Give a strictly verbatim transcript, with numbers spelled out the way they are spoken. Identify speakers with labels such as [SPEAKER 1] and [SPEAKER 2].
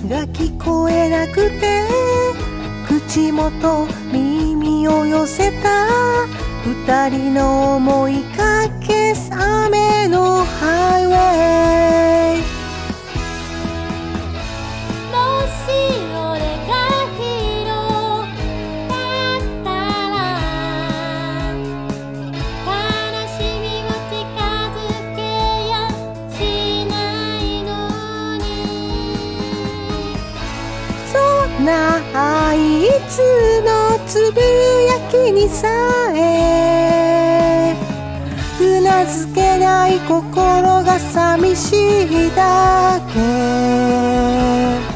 [SPEAKER 1] が聞こえなくて口元耳を寄せた二人の思いかけ雨のハイウェイ
[SPEAKER 2] もし俺がヒーローだったら悲しみを近づけやしないのに
[SPEAKER 1] そんなあいつのつぶやきにさえうなずけない心が寂しいだけ